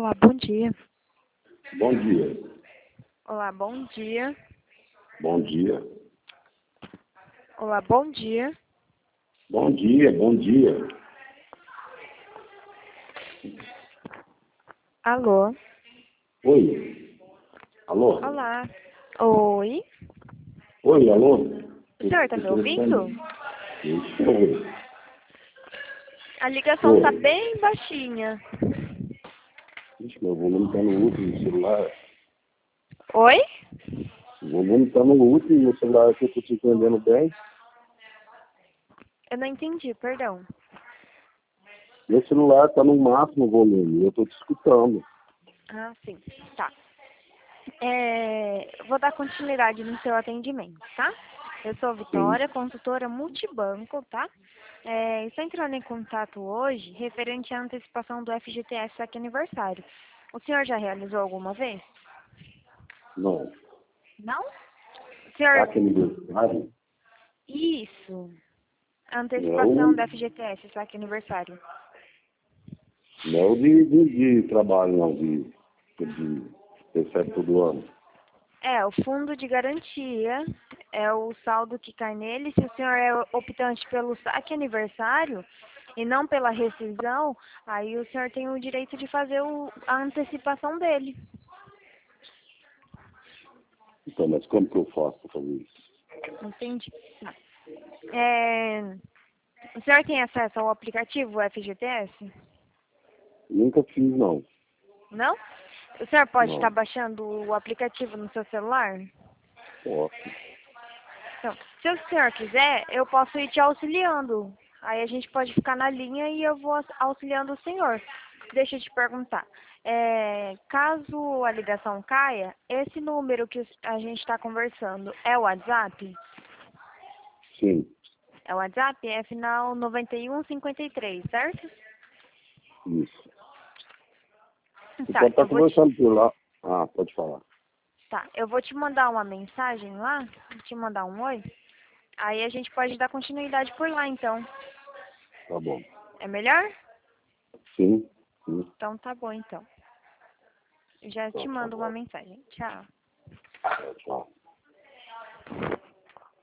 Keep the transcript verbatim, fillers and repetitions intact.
Olá, bom dia. Bom dia. Olá, bom dia. Bom dia. Olá, bom dia. Bom dia, bom dia. Alô? Oi. Alô? Olá. Oi? Oi, alô? O senhor está me ouvindo? Eu estou. A ligação está Oi. bem baixinha. Ixi, meu volume está no último do celular. Oi? O volume está no último no celular aqui, eu estou te entendendo bem. Eu não entendi, perdão. Meu celular está no máximo volume, eu estou te escutando. Ah, sim. Tá. É, vou dar continuidade no seu atendimento, tá? Eu sou a Sim. Vitória, consultora multibanco, tá? É, estou entrando em contato hoje referente à antecipação do F G T S aqui aniversário. O senhor já realizou alguma vez? Não. Não? O senhor... Saque aniversário? Isso. A antecipação Não, do F G T S, saque aniversário. não de, de, de trabalho, não, de, de recebe todo ano. É, o fundo de garantia é o saldo que cai nele. Se o senhor é optante pelo saque aniversário e não pela rescisão, aí o senhor tem o direito de fazer o, a antecipação dele. Então, mas como que eu faço para fazer isso? Entendi. Tá. É, o senhor tem acesso ao aplicativo F G T S? Nunca fiz, não. Não? O senhor pode estar Não. baixando o aplicativo no seu celular? Posso. Então, se o senhor quiser, eu posso ir te auxiliando. Aí a gente pode ficar na linha e eu vou auxiliando o senhor. Deixa eu te perguntar. É, caso a ligação caia, esse número que a gente está conversando é o WhatsApp? Sim. É o WhatsApp? É final noventa e um cinquenta e três, certo? Isso. Você Tá, pode estar eu vou te, conversando por lá. Ah, pode falar. tá, eu vou te mandar uma mensagem lá, vou te mandar um oi. Aí a gente pode dar continuidade por lá, então. Tá bom. É melhor? Sim. Sim. Então tá bom, então. Já te Então, tá mando uma bom. mensagem. Tchau. Tchau, tchau.